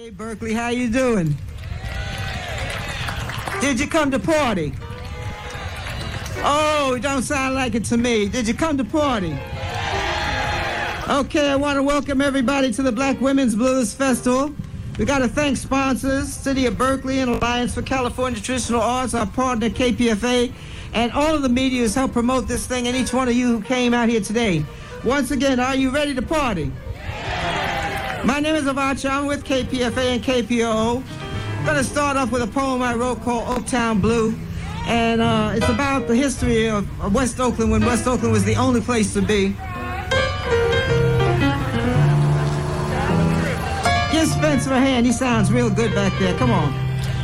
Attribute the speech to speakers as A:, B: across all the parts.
A: Hey, Berkeley, how you doing? Did you come to party? Oh, it don't sound like it to me. Did you come to party? Okay, I want to welcome everybody to the Black Women's Blues Festival. We got to thank sponsors, City of Berkeley and Alliance for California Traditional Arts, our partner KPFA, and all of the media who's helped promote this thing, and each one of you who came out here today. Once again, are you ready to party? My name is Avacha. I'm with KPFA and KPOO. I'm going to start off with a poem I wrote called Oaktown Blue. And it's about the history of West Oakland when West Oakland was the only place to be. Give Spencer a hand. He sounds real good back there. Come on.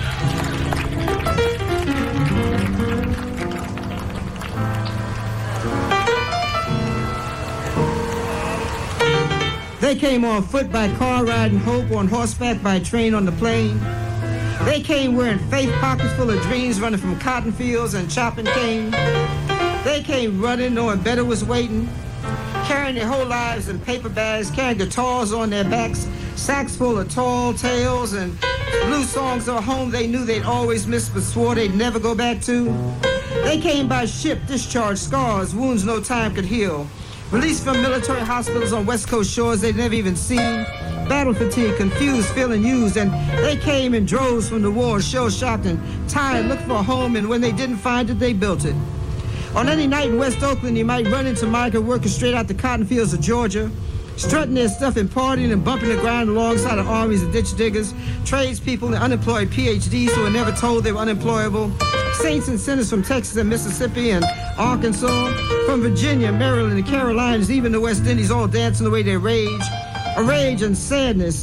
A: They came on foot by car riding hope, on horseback by train on the plain. They came wearing faith pockets full of dreams, running from cotton fields and chopping cane. They came running knowing better was waiting, carrying their whole lives in paper bags, carrying guitars on their backs, sacks full of tall tales and blue songs of a home they knew they'd always miss but swore they'd never go back to. They came by ship, discharged scars, wounds no time could heal. Released from military hospitals on West Coast shores they'd never even seen. Battle fatigue, confused, feeling used, and they came in droves from the war, shell-shocked and tired, looked for a home, and when they didn't find it, they built it. On any night in West Oakland, you might run into migrant workers straight out the cotton fields of Georgia, strutting their stuff and partying and bumping the ground alongside of armies of ditch diggers, tradespeople and unemployed PhDs who were never told they were unemployable, saints and sinners from Texas and Mississippi and Arkansas, from Virginia, Maryland, and Carolinas, even the West Indies, all dancing the way they rage. A rage and sadness,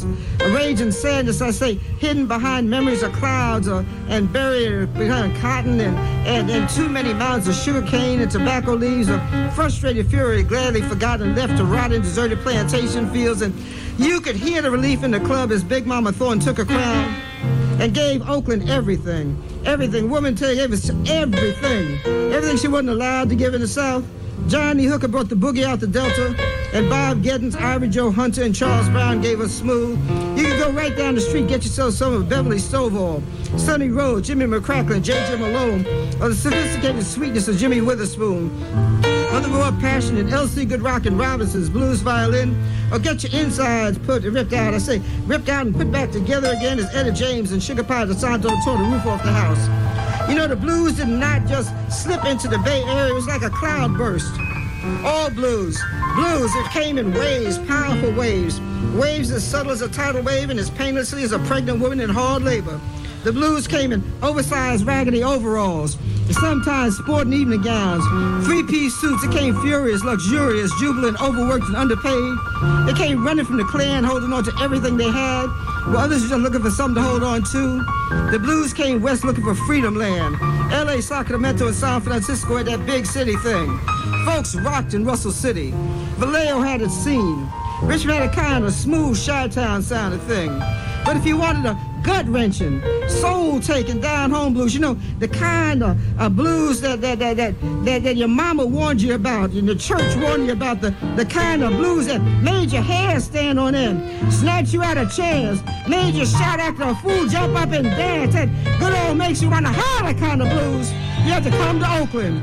A: I say, hidden behind memories of clouds and buried behind cotton and too many mounds of sugarcane and tobacco leaves, of frustrated fury gladly forgotten, left to rot in deserted plantation fields. And you could hear the relief in the club as Big Mama Thornton took her crown and gave Oakland everything. Everything. Woman gave us everything. Everything she wasn't allowed to give in the South. Johnny Hooker brought the boogie out the Delta, and Bob Giddens, Ivory Joe Hunter, and Charles Brown gave us smooth. You can go right down the street, get yourself some of Beverly Stovall, Sonny Rhodes, Jimmy McCracklin, J.J. Malone, or the sophisticated sweetness of Jimmy Witherspoon, or the more passionate L.C. Goodrock and Robinson's blues violin, or get your insides ripped out. I say ripped out and put back together again as Etta James and Sugar Pie DeSanto tore the roof off the house. You know, the blues did not just slip into the Bay Area. It was like a cloud burst. All blues. Blues, it came in waves, powerful waves. Waves as subtle as a tidal wave and as painlessly as a pregnant woman in hard labor. The blues came in oversized, raggedy overalls, sometimes sporting evening gowns, three-piece suits. It came furious, luxurious, jubilant, overworked, and underpaid. They came running from the Klan, holding on to everything they had, while others were just looking for something to hold on to. The blues came west looking for freedom land. L.A., Sacramento, and San Francisco had that big city thing. Folks rocked in Russell City. Vallejo had its scene. Richmond had a kind of smooth Chi-Town sounding thing. But if you wanted a gut-wrenching, soul-taking, down-home blues, you know, the kind of blues that your mama warned you about, and the church warned you about, the kind of blues that made your hair stand on end, snatched you out of chairs, made you shout after a fool, jump up and dance, that good old makes you want to holler kind of blues, you have to come to Oakland.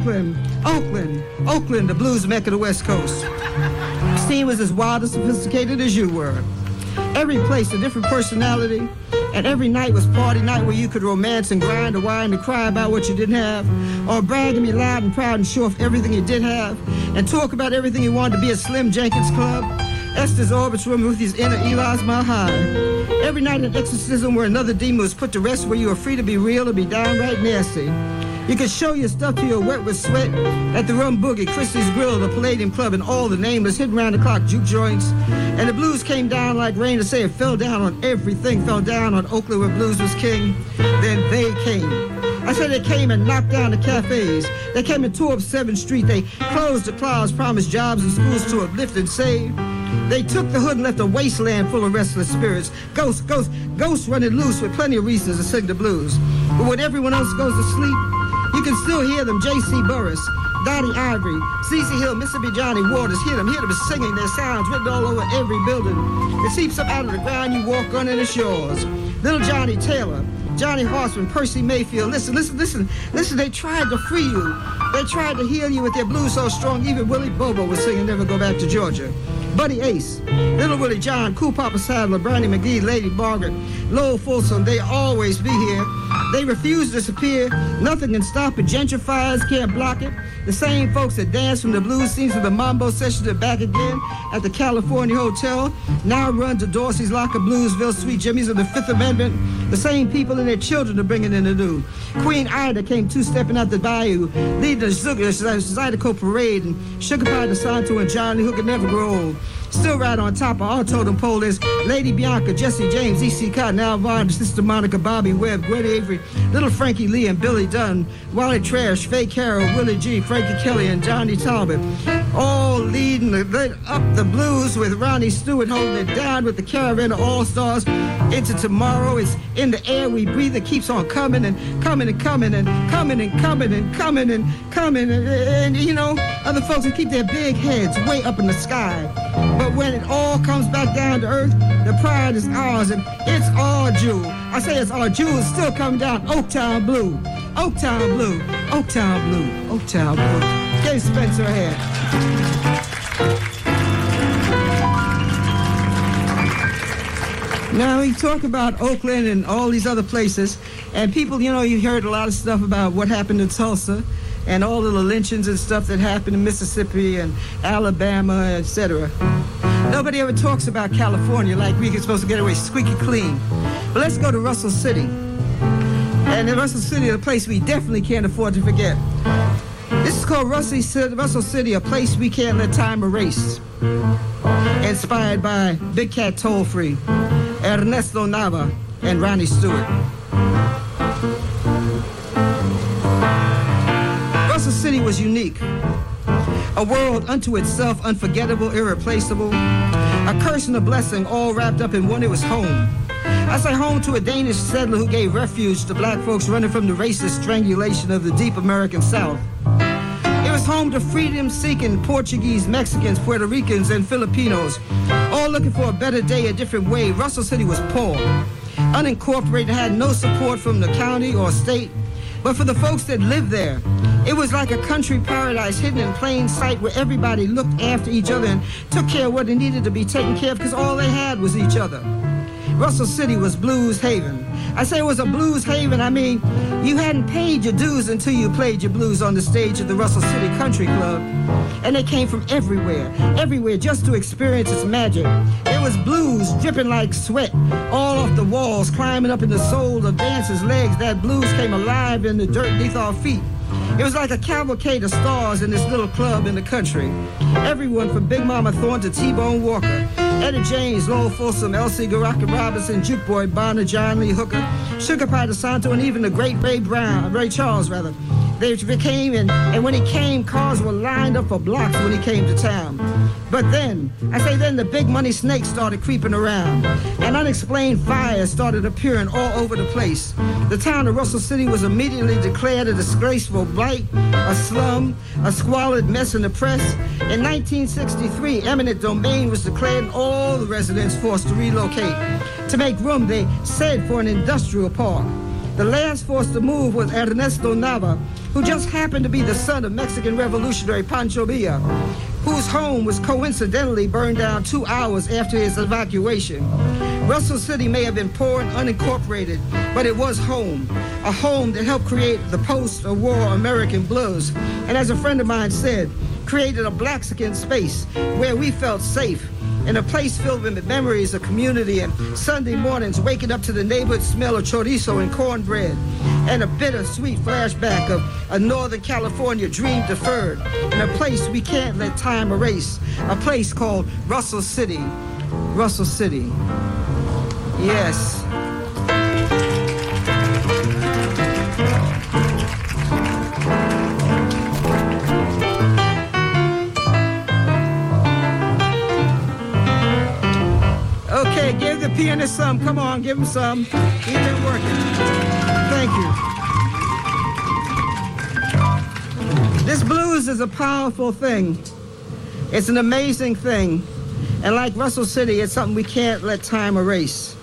A: Oakland, the blues mecca of the West Coast. The scene was as wild and sophisticated as you were. Every place a different personality, and every night was party night where you could romance and grind or whine and cry about what you didn't have, or brag and be loud and proud and show off everything you did have, and talk about everything you wanted to be at Slim Jenkins Club, Esther's Orbit's room with his inner Eli's Mile High. Every night an exorcism where another demon was put to rest, where you were free to be real or be downright nasty. You could show your stuff till you're wet with sweat at the Rum Boogie, Christie's Grill, the Palladium Club, and all the nameless hidden round-the-clock juke joints. And the blues came down like rain to say it fell down on everything, fell down on Oakland where blues was king. Then they came. I said they came and knocked down the cafes. They came and tore up 7th Street. They closed the clouds, promised jobs and schools to uplift and save. They took the hood and left a wasteland full of restless spirits. Ghosts running loose with plenty of reasons to sing the blues. But when everyone else goes to sleep, you can still hear them, J.C. Burris, Dottie Ivory, CeCe Hill, Mississippi Johnny Waters, hear them singing their sounds written all over every building. It seeps up out of the ground you walk on and it's yours. Little Johnny Taylor, Johnny Horseman, Percy Mayfield, listen, they tried to free you. They tried to heal you with their blues so strong, even Willie Bobo was singing Never Go Back to Georgia. Buddy Ace, Little Willie John, Cool Papa Sadler, Brownie McGee, Lady Margaret, Lowell Folsom, they always be here. They refuse to disappear. Nothing can stop it. Gentrifiers can't block it. The same folks that dance from the blues scenes to the mambo sessions are back again at the California Hotel. Now run to Dorsey's Locker, Bluesville, Sweet Jimmy's, of the Fifth Amendment. The same people and their children are bringing in the new. Queen Ida came two-stepping out the bayou, leading the Zydeco Parade, and Sugar Pie DeSanto and Johnny who could never grow old. Still right on top of our totem pole is Lady Bianca, Jesse James, E.C. Cotton, Al Vaughn, Sister Monica, Bobby Webb, Gwen Avery, Little Frankie Lee and Billy Dunn, Wally Trash, Faye Carroll, Willie G, Frankie Kelly, and Johnny Talbot. All leading up the blues with Ronnie Stewart holding it down with the Caravan of All-Stars into tomorrow. It's in the air we breathe. It keeps on coming and coming and coming and coming and coming and coming and coming. And you know, other folks can keep their big heads way up in the sky. But when it all comes back down to earth, the pride is ours and it's our jewel. I say it's our jewel. It's still coming down Oaktown Blue. Oaktown Blue. Oaktown Blue. Oaktown Blue. Gave Spencer a hand. Now we talk about Oakland and all these other places, and people, you know, you heard a lot of stuff about what happened in Tulsa and all of the lynchings and stuff that happened in Mississippi and Alabama, etc. Nobody ever talks about California like we're supposed to get away squeaky clean. But let's go to Russell City. And in Russell City, a place we definitely can't afford to forget. This is called Russell City, a place we can't let time erase. Inspired by Big Cat Toll-Free, Ernesto Nava, and Ronnie Stewart. Russell City was unique. A world unto itself, unforgettable, irreplaceable. A curse and a blessing, all wrapped up in one. It was home. I say home to a Danish settler who gave refuge to black folks running from the racist strangulation of the deep American South. It was home to freedom-seeking Portuguese, Mexicans, Puerto Ricans, and Filipinos, all looking for a better day, a different way. Russell City was poor, unincorporated, had no support from the county or state. But for the folks that lived there, it was like a country paradise hidden in plain sight where everybody looked after each other and took care of what they needed to be taken care of because all they had was each other. Russell City was Blues Haven. I say it was a blues haven. I mean, you hadn't paid your dues until you played your blues on the stage of the Russell City Country Club. And they came from everywhere, just to experience its magic. There was blues dripping like sweat all off the walls, climbing up in the soles of dancers' legs. That blues came alive in the dirt beneath our feet. It was like a cavalcade of stars in this little club in the country. Everyone from Big Mama Thorne to T-Bone Walker, Etta James, Lowell Folsom, Elsie Garaka Robinson, Juke Boy Bonner, John Lee Hooker, Sugar Pie DeSanto, and even the great Ray Charles. They became, and when he came, cars were lined up for blocks when he came to town. But then the big money snakes started creeping around, and unexplained fires started appearing all over the place. The town of Russell City was immediately declared a disgraceful blight, a slum, a squalid mess in the press. In 1963, eminent domain was declared and all the residents forced to relocate. To make room, they said, for an industrial park. The last forced to move was Ernesto Nava, who just happened to be the son of Mexican revolutionary Pancho Villa, whose home was coincidentally burned down 2 hours after his evacuation. Russell City may have been poor and unincorporated, but it was home, a home that helped create the post-war American blues, and as a friend of mine said, created a Blaxican space where we felt safe, in a place filled with memories of community and Sunday mornings waking up to the neighborhood smell of chorizo and cornbread and a bittersweet flashback of a Northern California dream deferred, in a place we can't let time erase, a place called Russell City. Russell City. Yes. Okay, give the pianist some. Come on, give him some. He's been working. Thank you. This blues is a powerful thing. It's an amazing thing. And like Russell City, it's something we can't let time erase.